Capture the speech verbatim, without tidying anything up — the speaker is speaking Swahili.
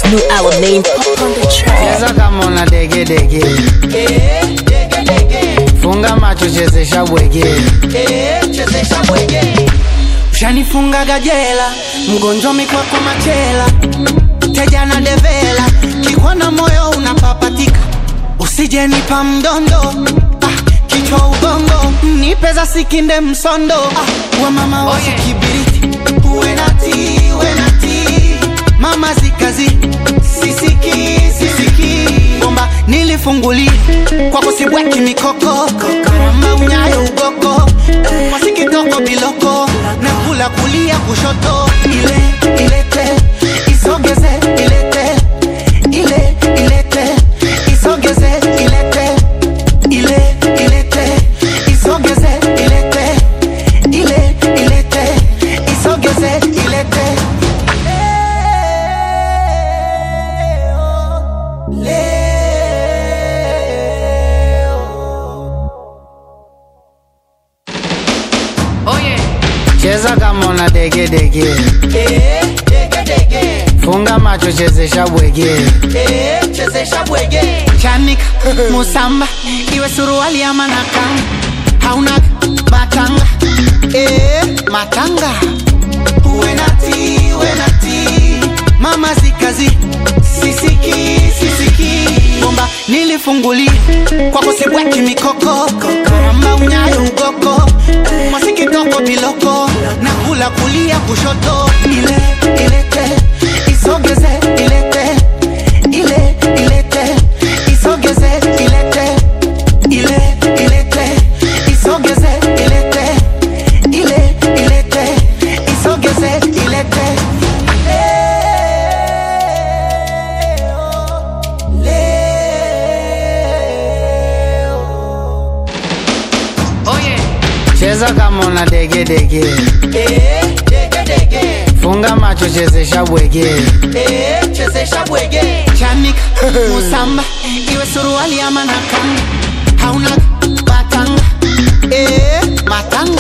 New Alamein pop on the track. Cheza kama una dege dege, Eh, dege dege. funga macho chezesha bwege, Eh, chezesha bwege. Ushanifunga gajela, mgonjwa mikwako machela, teja na devela, kikwana moyo unapapatika, usije nipa mdondo, ah, kichwa ubongo, nipeza sikinde msondo, ah, wa mama wasi kibiriti, uwe nati, uwe nati, mama zikazi, sisiki, sisiki, bomba nilifunguli, kwa kusibweki mikoko, karamba unyayo ugoko, masikitoko biloko, nakula kulia kushoto, ile, ilete, isogeze, ilete, ile, ilete, isogeze, ilete, ile, ilete, isogeze, ilete, ile, ilete, isogeze, ilete. cheza kama una dege dege, Eh, dege dege. funga macho chezesha bwege, Eh, chezesha bwege. Chanika, musamba, iwe suruali ama nakanga, hauna matanga, eh, matanga. Uwe nati, uwe nati, mama zikazi, sisiki, sisiki, bomba nilifunguli, kwa kusibweki mikoko, karamba unyayo ugoko, masikitoko biloko, nakula kulia kushoto, ile, ilete, isogeze, ilete, ile, ilete, isogeze, ilete, ile, ilete, isogeze, ilete, ile, ilete, isogeze, ilete. cheza kama una dege dege, Eh, dege dege. funga macho chezesha bwege, Eh, chezesha bwege. Chanika, musamba, iwe suruali ama nakanga, hauna matanga, eh, matanga.